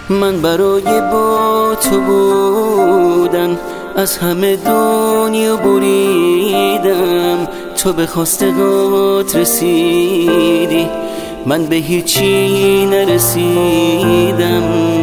من برای با تو بودن از همه دنیا بریدم، تو به خواستگات رسیدی، من به هیچی نرسیدم.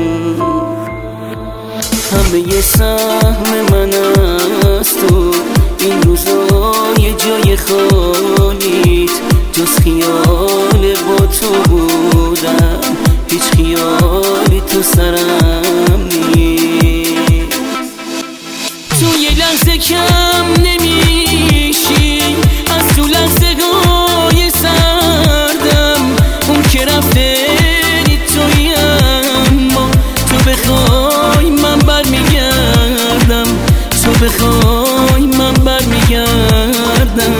همه سهم من از تو این روزای جای خالیت، جز خیال با تو بودم، هیچ خیالی تو سرم نیست. تو یه لحظه کم نمیشی از تو لحظه های سردم، اون که رفته توی، اما تو بخوای من برمیگردم، تو بخوای من برمیگردم.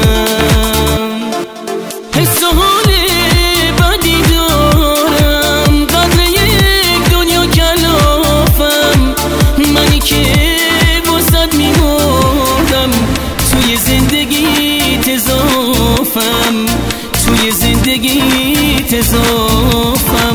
حس و حال بدی دارم، قدر یک دنیا کلافم، منی که واسد میمردم، توی زندگیت اضافم، توی زندگیت اضافم.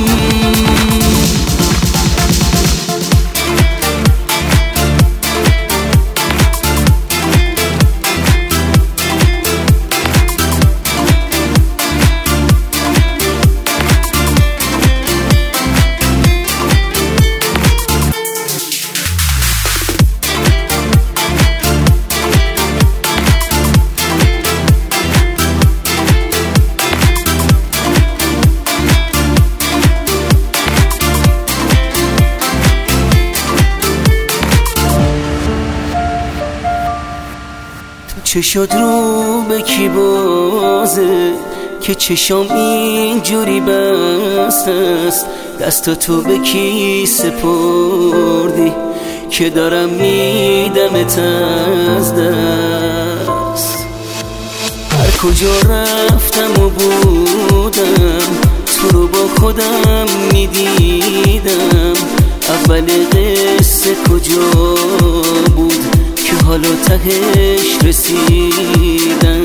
چه شد رو به کی بازه که چشام اینجوری بسته است، دست تو به کی سپردی که دارم میدمت از دست. هر کجا رفتم و بودم تو رو با خودم میدیدم، اول قصه کجا بود که حالا تهش رسیدم.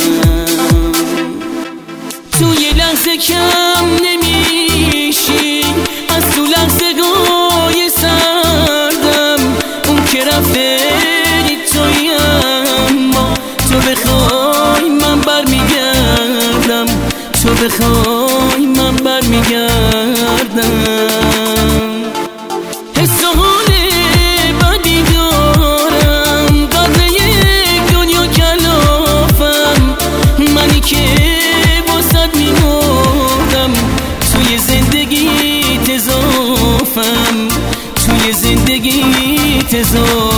تو یه لحظه کم نمیشی از تو لحظه های سردم، اون که رفته توی، اما تو بخوای من برمیگردم، تو بخوای من برمیگردم. حس و حال بدی دارم، قدر یک دنیا کلافم، منی که واسد میمردم، توی زندگیت اضافم، توی زندگیت اضافم.